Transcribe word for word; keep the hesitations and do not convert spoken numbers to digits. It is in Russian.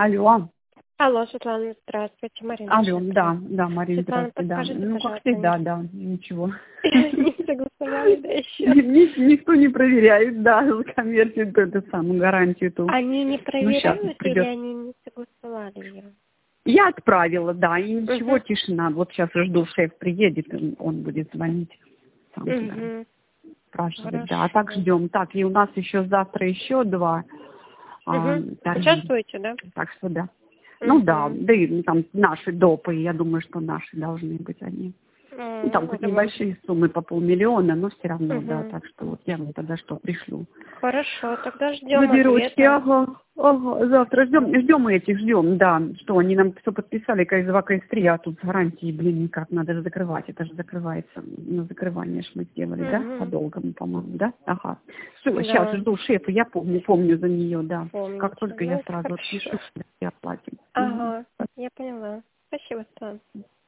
Алло. Алло, Светлана, здравствуйте, Марина. Алло, да, да, Марина, Светлана, здравствуйте, да. подскажите, Ну, как пожалуйста, всегда, да, ничего. не согласовали, да, еще? Ни- Никто не проверяет, да, конвертит эту самую гарантию ту. Они не Ну, сейчас проверяют или придет. они не согласовали ее? Я отправила, да, и ничего, Угу. тишина. Вот сейчас жду, шеф приедет, он он будет звонить сам туда, Угу. спрашивать, да. А Хорошо. так ждем. Так, и у нас еще завтра еще два а, Угу. торги. Участвуете, да? Так что да. Ну да, Угу. да и ну, там наши допы, я думаю, что наши должны быть они. Ну, там Ну, хоть думаю. небольшие суммы по полмиллиона, но все равно, да, Угу. так что вот я вам тогда что пришлю. Хорошо, тогда ждем Номерочки, ответа. ага, ага, завтра ждем, ждем этих, ждем, да, что они нам все подписали, КС2, КС3, а тут с гарантией, блин, никак, надо же закрывать, это же закрывается, на закрывание ж мы сделали, да, по Угу. долгому, по-моему, да, ага. Все, сейчас Да, жду шефа, я помню, помню за нее, да, как помните. только я Ну, сразу хорошо. отпишу, и оплатим. Мгм. Ага, я поняла. Спасибо, Светлана.